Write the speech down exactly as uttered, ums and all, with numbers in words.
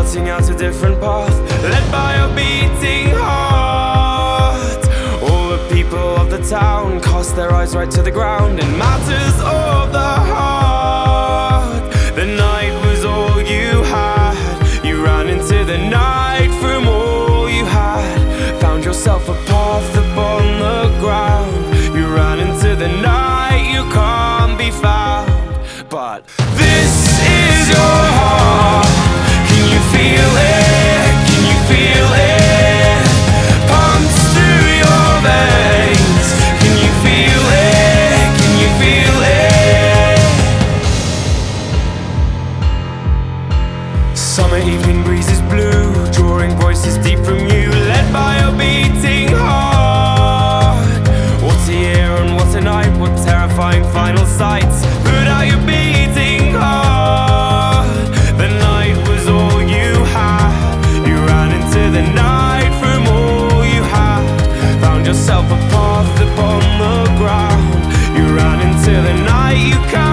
cutting out a different path, led by a beating heart. All the people of the town cast their eyes right to the ground. In matters of the heart, the night was all you had. You ran into the night from all you had. Found yourself a path upon the ground. You ran into the night, you can't be found. But this is your heart. Can you feel it? Can you feel it? Pumps through your veins. Can you feel it? Can you feel it? Summer evening breezes blue, drawing voices deep from you, led by a beating heart. What a year and what a night, what terrifying final sights. Put out your beating heart. The night was all you had. You ran into the night from all you had. Found yourself a path upon the ground. You ran into the night, you can't